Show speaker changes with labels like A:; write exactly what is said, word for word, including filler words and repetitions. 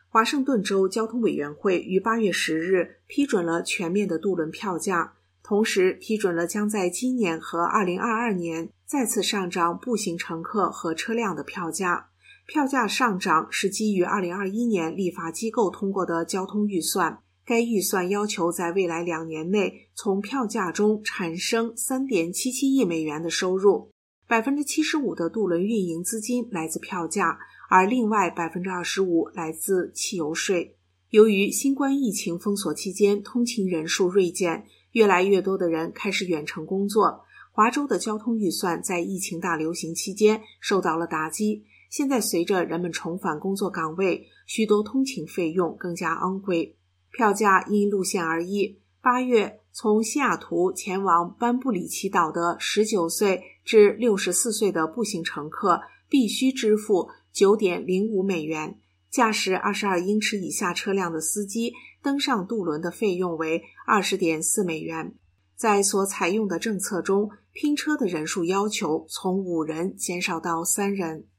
A: 华盛顿州交通委员会于八月十日批准了全面的渡轮票价，同时批准了将在今年和二零二二年再次上涨步行乘客和车辆的票价。票价上涨是基于二零二一年立法机构通过的交通预算，该预算要求在未来两年内从票价中产生 三点七七亿美元的收入， 百分之七十五 的渡轮运营资金来自票价，而另外 百分之二十五 来自汽油税。由于新冠疫情封锁期间通勤人数锐减，越来越多的人开始远程工作，华州的交通预算在疫情大流行期间受到了打击。现在随着人们重返工作岗位，许多通勤费用更加昂贵。票价因路线而异，八月从西雅图前往班布里奇岛的十九岁至六十四岁的步行乘客必须支付 九点零五美元，驾驶二十二英尺以下车辆的司机登上渡轮的费用为 二十点四美元。在所采用的政策中，拼车的人数要求从五人减少到三人。